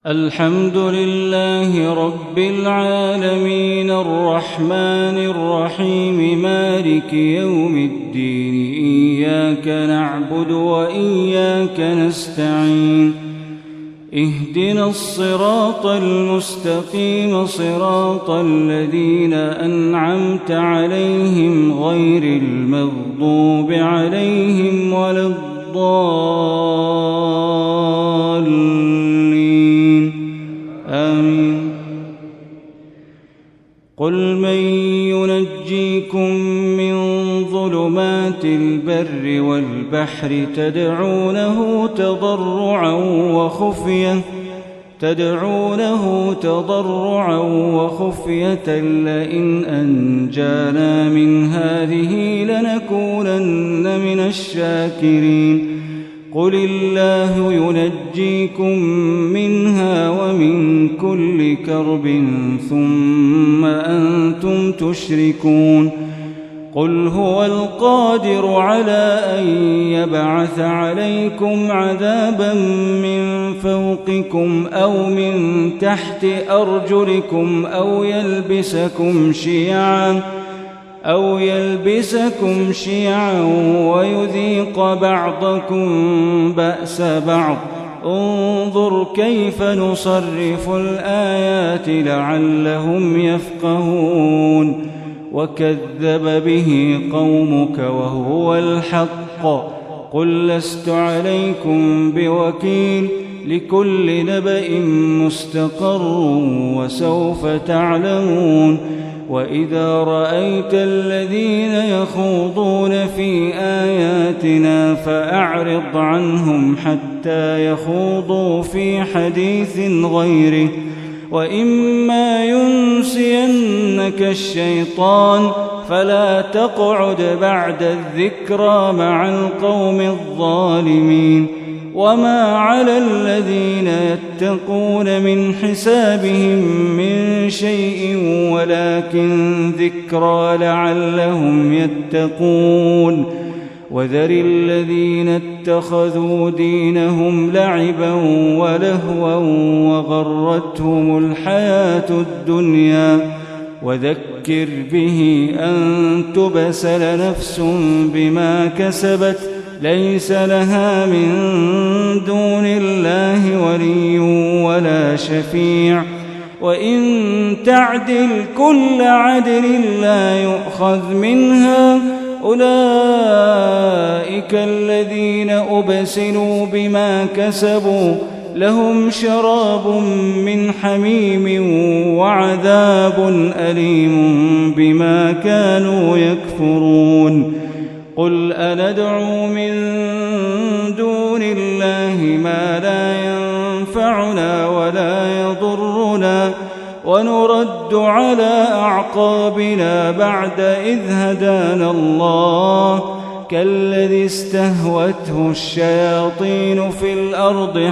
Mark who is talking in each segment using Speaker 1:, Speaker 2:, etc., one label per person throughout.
Speaker 1: الحمد لله رب العالمين الرحمن الرحيم مالك يوم الدين إياك نعبد وإياك نستعين اهدنا الصراط المستقيم صراط الذين أنعمت عليهم غير المغضوب عليهم ولا الضالين آمين. قل من ينجيكم من ظلمات البر والبحر تدعونه تضرعا وخفية لئن أنجانا من هذه لنكونن من الشاكرين. قل الله ينجيكم منها ومن كل كرب ثم أنتم تشركون. قل هو القادر على أن يبعث عليكم عذابا من فوقكم أو من تحت أرجلكم أو يلبسكم شيعا ويذيق بعضكم بأس بعض. انظر كيف نصرف الآيات لعلهم يفقهون. وكذب به قومك وهو الحق. قل لست عليكم بوكيل. لكل نبأ مستقر وسوف تعلمون. وإذا رأيت الذين يخوضون في آياتنا فأعرض عنهم حتى يخوضوا في حديث غيره. وإما ينسينك الشيطان فلا تقعد بعد الذكرى مع القوم الظالمين. وما على الذين يتقون من حسابهم من شيء ولكن ذكرى لعلهم يتقون. وذر الذين اتخذوا دينهم لعبا ولهوا وغرتهم الحياة الدنيا. وذكر به أن تبسل نفس بما كسبت ليس لها من دون الله ولي ولا شفيع. وإن تعدل كل عدل لا يؤخذ منها. أولئك الذين أبسلوا بما كسبوا لهم شراب من حميم وعذاب أليم بما كانوا يكفرون. قل أندعو من دون الله ما لا ينفعنا ولا يضرنا ونرد على أعقابنا بعد إذ هدانا الله كالذي استهوته الشياطين في الأرض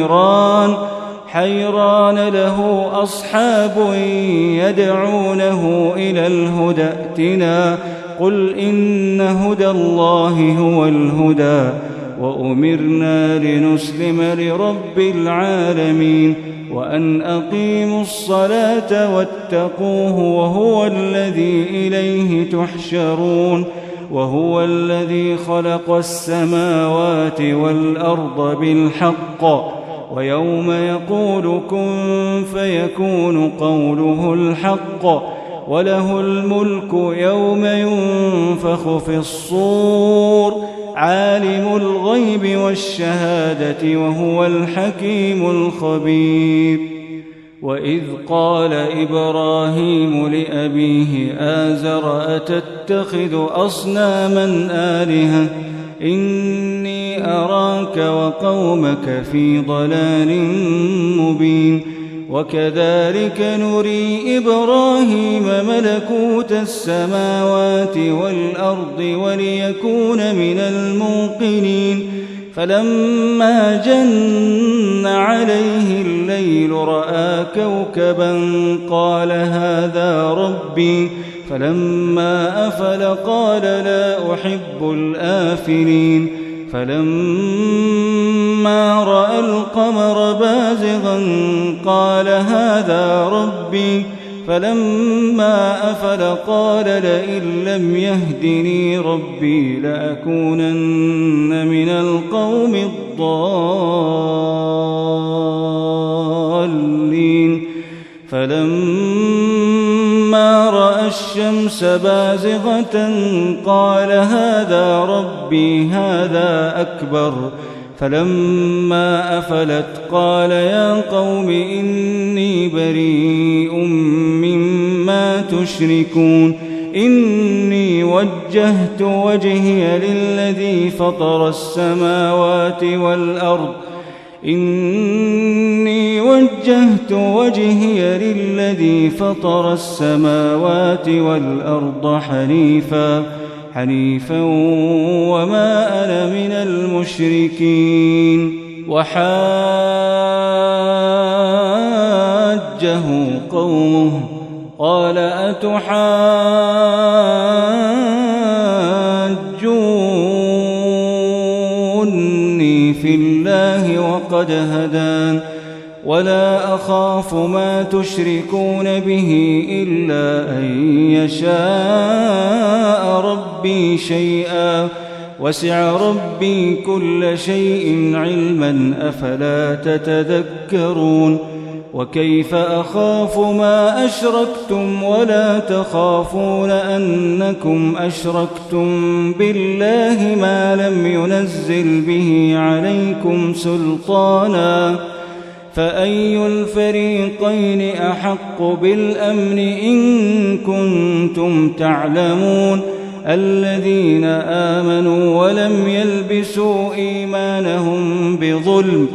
Speaker 1: حيران له أصحاب يدعونه إلى الهدى ائتنا. قل إن هدى الله هو الهدى وأمرنا لنسلم لرب العالمين وأن أقيموا الصلاة واتقوه وهو الذي إليه تحشرون. وهو الذي خلق السماوات والأرض بالحق ويوم يقول كن فيكون قوله الحق. وله الملك يوم ينفخ في الصور عالم الغيب والشهادة وهو الحكيم الخبير. وإذ قال إبراهيم لأبيه آزر أتتخذ أصناما آلهة إني أراك وقومك في ضلال مبين. وكذلك نري إبراهيم ملكوت السماوات والأرض وليكون من الموقنين. فلما جن عليه الليل رأى كوكبا قال هذا ربي. فلما أفل قال لا أحب الآفلين. فلما رأى القمر بازغا قال هذا ربي فلما أفل قال لئن لم يهدني ربي لأكونن من القوم الضالين فلما رأى الشمس بازغة قال هذا ربي هذا أكبر فلما أفلت قال يا قوم إني بريء مما تشركون إني وجهت وجهي للذي فطر السماوات والأرض حنيفا وما أنا من المشركين وحاجه قومه قال أتحاجوني في الله وقد هدان ولا أخاف ما تشركون به إلا أن يشاء ربي شيئا وسع ربي كل شيء علما أفلا تتذكرون وكيف أخاف ما أشركتم ولا تخافون أنكم أشركتم بالله ما لم ينزل به عليكم سلطانا فأي الفريقين أحق بالأمن إن كنتم تعلمون الذين آمنوا ولم يلبسوا إيمانهم بظلم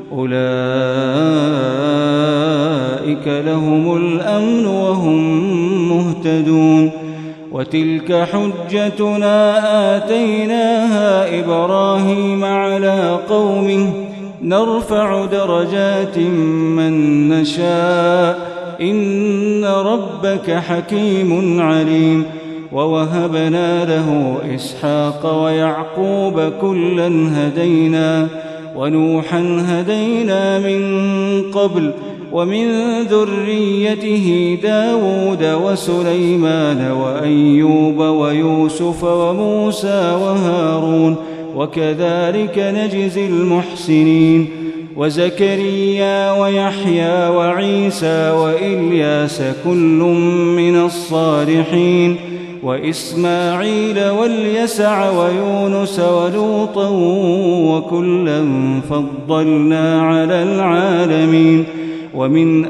Speaker 1: أولئك لهم الأمن وهم مهتدون وتلك حجتنا آتيناها إبراهيم على قومه نرفع درجات من نشاء إن ربك حكيم عليم ووهبنا له إسحاق ويعقوب كلا هدينا ونوحا هدينا من قبل ومن ذريته داود وسليمان وأيوب ويوسف وموسى وهارون وكذلك نجزي المحسنين وزكريا ويحيى وعيسى وإلياس كل من الصالحين وإسماعيل واليسع ويونس ولوطا وكلا فضلنا على العالمين ومن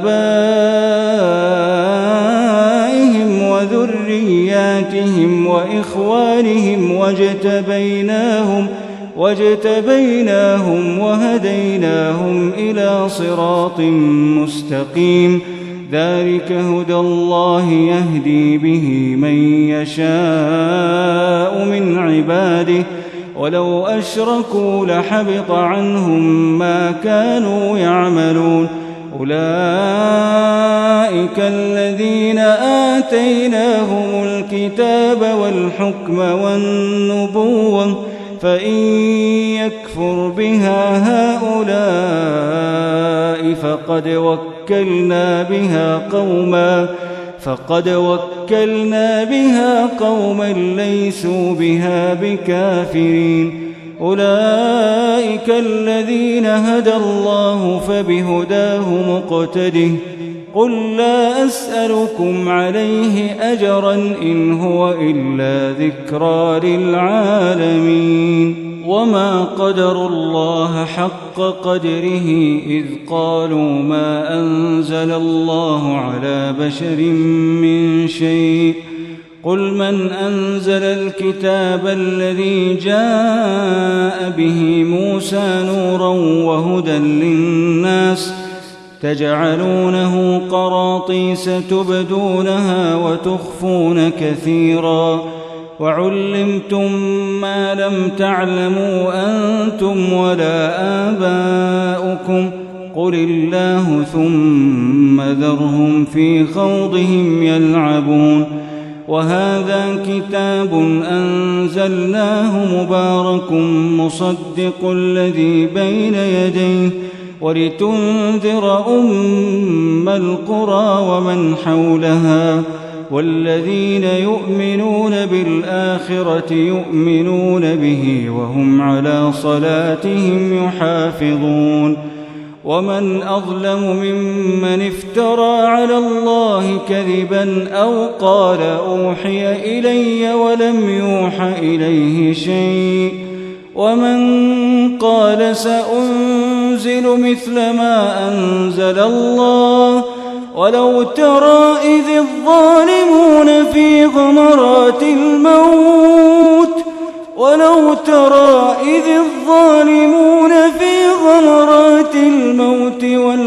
Speaker 1: آبائهم وذرياتهم وإخوانهم واجتبيناهم وهديناهم إلى صراط مستقيم ذلك هدى الله يهدي به من يشاء من عباده ولو أشركوا لحبط عنهم ما كانوا يعملون أولئك الذين آتيناهم الكتاب والحكم والنبوة فإن يكفر بها هؤلاء فقد وكلنا بها قوما ليسوا بها بكافرين أولئك الذين هدى الله فبهداه مقتده قل لا أسألكم عليه أجرا إن هو إلا ذكرى للعالمين وما قدروا الله حق قدره إذ قالوا ما أنزل الله على بشر من شيء قل من أنزل الكتاب الذي جاء به موسى نورا وهدى للناس تجعلونه قراطيس تبدونها وتخفون كثيرا وعلمتم ما لم تعلموا أنتم ولا آباؤكم قل الله ثم ذرهم في خوضهم يلعبون وهذا كتاب أنزلناه مبارك مصدق الذي بين يديه ولتنذر أم القرى ومن حولها والذين يؤمنون بالآخرة يؤمنون به وهم على صلاتهم يحافظون ومن أظلم ممن افترى على الله كذبا أو قال أوحي إلي ولم يوح إليه شيء ومن قال سأنزل مثل ما أنزل الله ولو ترى إذ الظالمون في غمرات الموت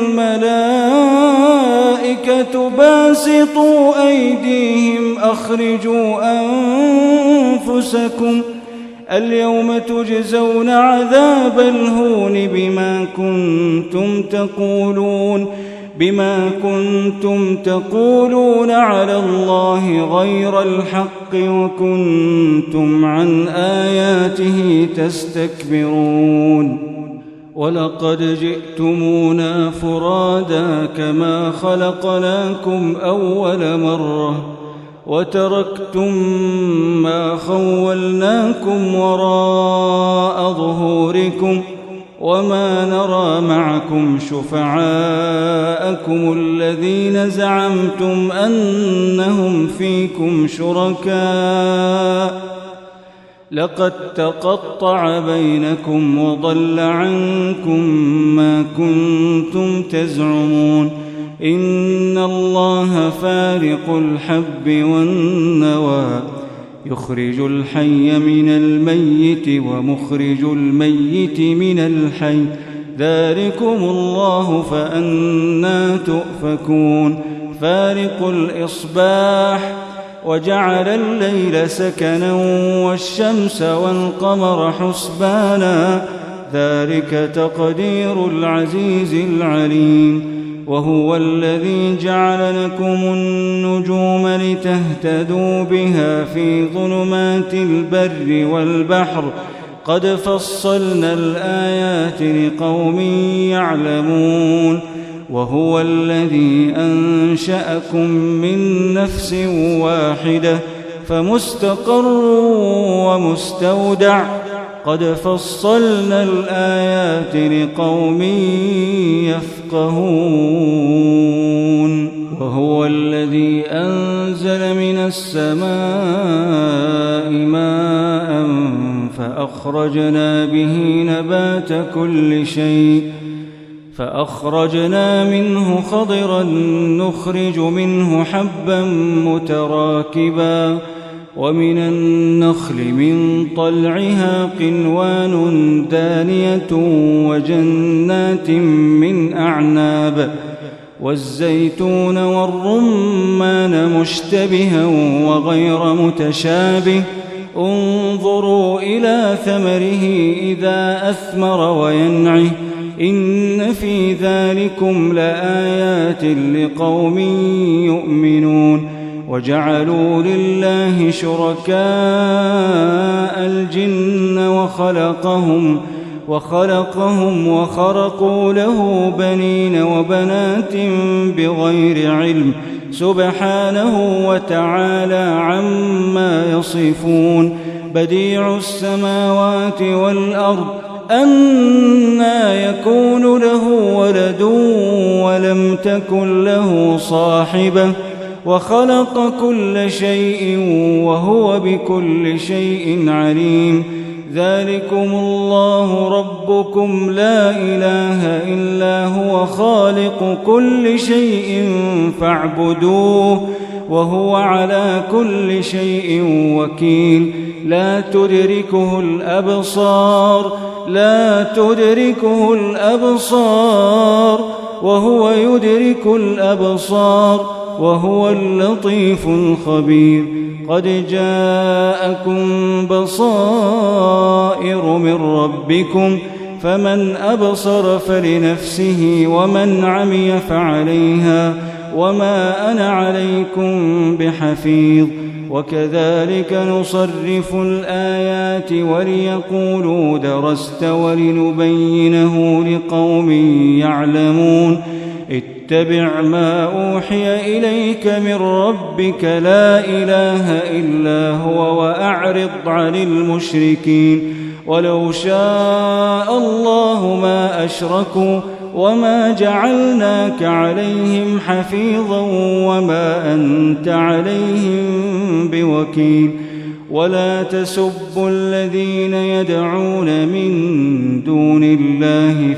Speaker 1: والملائكة باسطوا أيديهم أخرجوا أنفسكم اليوم تجزون عذاب الهون بما كنتم تقولون على الله غير الحق وكنتم عن آياته تستكبرون ولقد جئتمونا فرادا كما خلقناكم أول مرة وتركتم ما خولناكم وراء ظهوركم وما نرى معكم شفعاءكم الذين زعمتم أنهم فيكم شركاء لقد تقطع بينكم وضل عنكم ما كنتم تزعمون إن الله فارق الحب والنوى يخرج الحي من الميت ومخرج الميت من الحي ذلكم الله فأنى تؤفكون فارق الإصباح وجعل الليل سكنا والشمس والقمر حسبانا ذلك تقدير العزيز العليم وهو الذي جعل لكم النجوم لتهتدوا بها في ظلمات البر والبحر قد فصلنا الآيات لقوم يعلمون وهو الذي أنشأكم من نفس واحدة فمستقر ومستودع قد فصلنا الآيات لقوم يفقهون وهو الذي أنزل من السماء ماء فأخرجنا به نبات كل شيء فأخرجنا منه خضرا نخرج منه حبا متراكبا ومن النخل من طلعها قنوان دانية وجنات من أعناب والزيتون والرمان مشتبها وغير متشابه انظروا إلى ثمره إذا أثمر وينعه إن في ذلكم لآيات لقوم يؤمنون وجعلوا لله شركاء الجن وخلقهم وخرقوا له بنين وبنات بغير علم سبحانه وتعالى عما يصفون بديع السماوات والأرض أنى يكون له ولد ولم تكن له صاحبة وخلق كل شيء وهو بكل شيء عليم ذلكم الله ربكم لا إله إلا هو خالق كل شيء فاعبدوه وهو على كل شيء وكيل لا تدركه الأبصار وهو يدرك الأبصار وهو اللطيف الخبير قد جاءكم بصائر من ربكم فمن أبصر فلنفسه ومن عمي فعليها وما أنا عليكم بحفيظ وكذلك نصرف الآيات وليقولوا درست ولنبينه لقوم يعلمون اتبع ما أوحي إليك من ربك لا إله إلا هو وأعرض عن المشركين ولو شاء الله ما أشركوا وما جعلناك عليهم حفيظا وما أنت عليهم بوكيل ولا تسبوا الذين يدعون من دون الله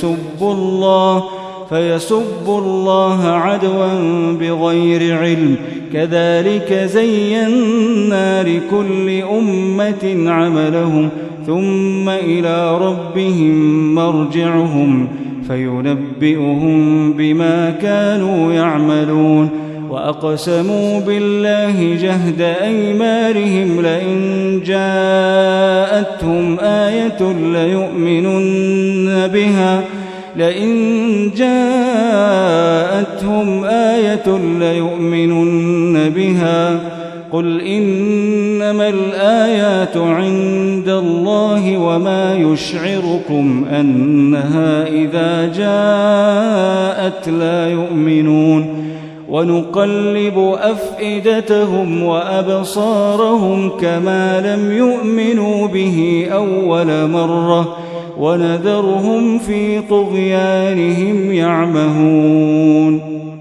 Speaker 1: فيسبوا الله عدوا بغير علم كذلك زينا لكل أمة عملهم ثم إلى ربهم مرجعهم فينبئهم بما كانوا يعملون وأقسموا بالله جهد أيمانهم لئن جاءتهم آية ليؤمنن بها قل إنما الآيات عند الله وما يشعركم أنها إذا جاءت لا يؤمنون ونقلب أفئدتهم وأبصارهم كما لم يؤمنوا به أول مرة ونذرهم في طغيانهم يعمهون